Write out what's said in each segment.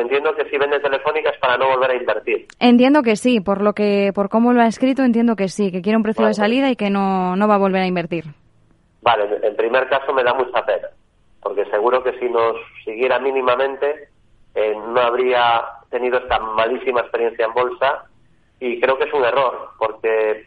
entiendo que si vende Telefónica es para no volver a invertir. Entiendo que sí, por cómo lo ha escrito, entiendo que sí, que quiere un precio de salida y que no va a volver a invertir. Vale, en primer caso me da mucha pena, porque seguro que si nos siguiera mínimamente no habría tenido esta malísima experiencia en bolsa, y creo que es un error, porque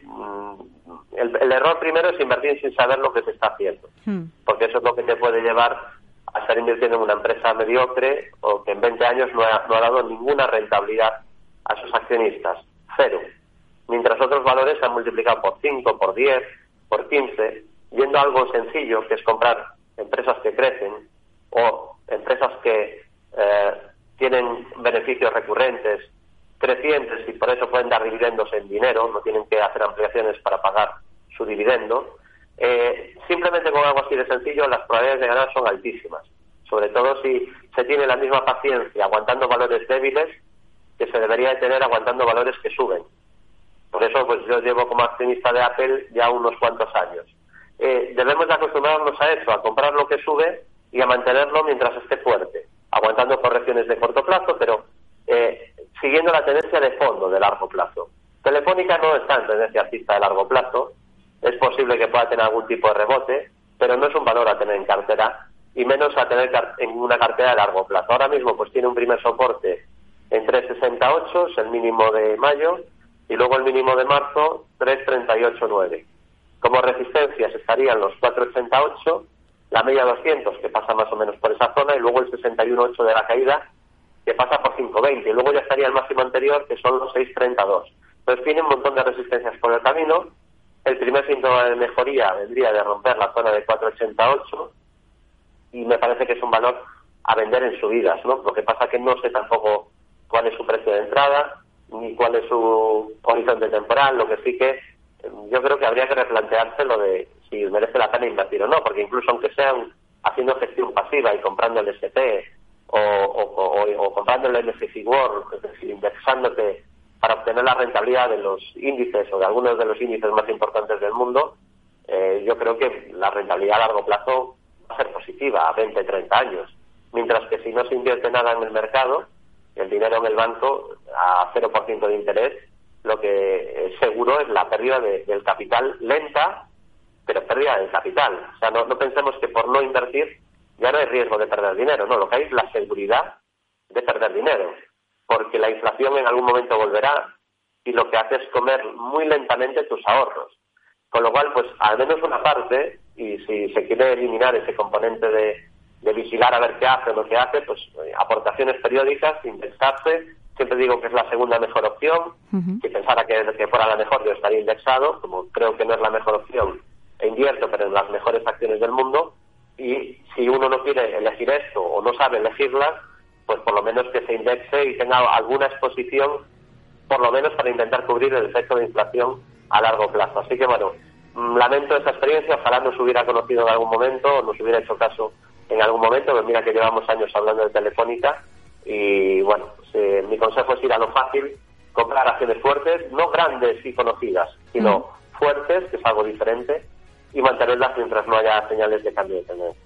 el error primero es invertir sin saber lo que se está haciendo, porque eso es lo que te puede llevar a estar invirtiendo en una empresa mediocre o que en 20 años no ha dado ninguna rentabilidad a sus accionistas, cero, mientras otros valores se han multiplicado por 5, por 10, por 15, yendo a algo sencillo, que es comprar empresas que crecen o empresas que tienen beneficios recurrentes, crecientes, y por eso pueden dar dividendos en dinero, no tienen que hacer ampliaciones para pagar su dividendo. Simplemente con algo así de sencillo las probabilidades de ganar son altísimas, sobre todo si se tiene la misma paciencia aguantando valores débiles que se debería de tener aguantando valores que suben. Por eso pues yo llevo como accionista de Apple ya unos cuantos años. Debemos de acostumbrarnos a eso, a comprar lo que sube y a mantenerlo mientras esté fuerte, aguantando correcciones de corto plazo, pero siguiendo la tendencia de fondo de largo plazo. Telefónica no está en tendencia alcista de largo plazo, es posible que pueda tener algún tipo de rebote, pero no es un valor a tener en cartera, y menos a tener en una cartera de largo plazo. Ahora mismo pues tiene un primer soporte en 3,68, es el mínimo de mayo, y luego el mínimo de marzo, 3,38,9. Como resistencias estarían los 4,88, la media 200, que pasa más o menos por esa zona, y luego el 61,8 de la caída, que pasa por 5,20, y luego ya estaría el máximo anterior, que son los 6,32. Entonces tiene un montón de resistencias por el camino. El primer síntoma de mejoría vendría de romper la zona de 4,88, y me parece que es un valor a vender en subidas, ¿no? Lo que pasa que no sé tampoco cuál es su precio de entrada, ni cuál es su horizonte temporal. Lo que sí que yo creo que habría que replantearse lo de si merece la pena invertir o no, porque incluso aunque sean haciendo gestión pasiva y comprando el SP o comprando el MSCI World, es decir, indexándote para obtener la rentabilidad de los índices o de algunos de los índices más importantes del mundo, yo creo que la rentabilidad a largo plazo va a ser positiva a 20, 30 años, mientras que si no se invierte nada en el mercado, el dinero en el banco a 0% de interés, lo que es seguro es la pérdida del capital lenta, pero pérdida del capital. O sea, no pensemos que por no invertir ya no hay riesgo de perder dinero, no, lo que hay es la seguridad de perder dinero, porque la inflación en algún momento volverá y lo que hace es comer muy lentamente tus ahorros. Con lo cual, pues al menos una parte, y si se quiere eliminar ese componente de vigilar a ver qué hace o no qué hace, pues aportaciones periódicas, indexarse. Siempre digo que es la segunda mejor opción. Si pensara que fuera la mejor, yo estaría indexado, como creo que no es la mejor opción, e invierto, pero en las mejores acciones del mundo. Y si uno no quiere elegir esto o no sabe elegirlas, pues por lo menos que se indexe y tenga alguna exposición, por lo menos para intentar cubrir el efecto de inflación a largo plazo. Así que bueno, lamento esa experiencia, ojalá nos hubiera conocido en algún momento o nos hubiera hecho caso en algún momento, pero mira que llevamos años hablando de Telefónica y bueno, pues, mi consejo es ir a lo fácil, comprar acciones fuertes, no grandes y conocidas, sino fuertes, que es algo diferente, y mantenerlas mientras no haya señales de cambio de tendencia.